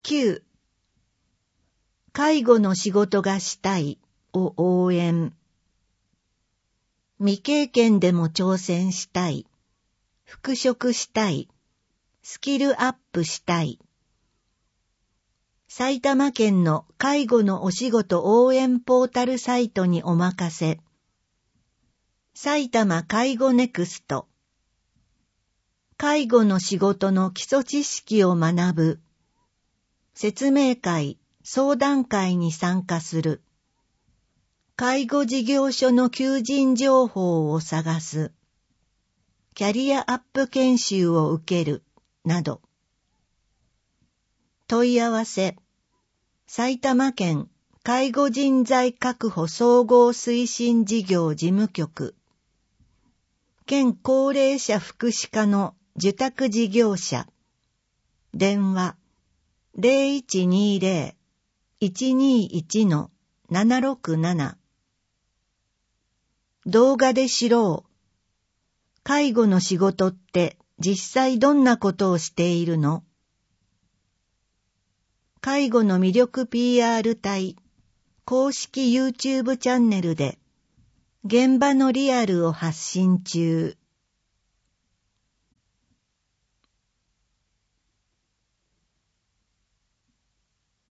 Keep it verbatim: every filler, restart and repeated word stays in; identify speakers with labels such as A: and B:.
A: きゅう、介護の仕事がしたいを応援。未経験でも挑戦したい。復職したい。スキルアップしたい。埼玉県の介護のお仕事応援ポータルサイトにお任せ。埼玉介護ネクスト。介護の仕事の基礎知識を学ぶ。説明会、相談会に参加する。介護事業所の求人情報を探す。キャリアアップ研修を受ける、など。問い合わせ。埼玉県介護人材確保総合推進事業事務局。県高齢者福祉課の受託事業者。電話 ゼロいちにゼロ いちにいち ななろくなな。動画で知ろう。介護の仕事って実際どんなことをしているの？介護の魅力 ピーアール 隊公式 YouTube チャンネルで現場のリアルを発信中。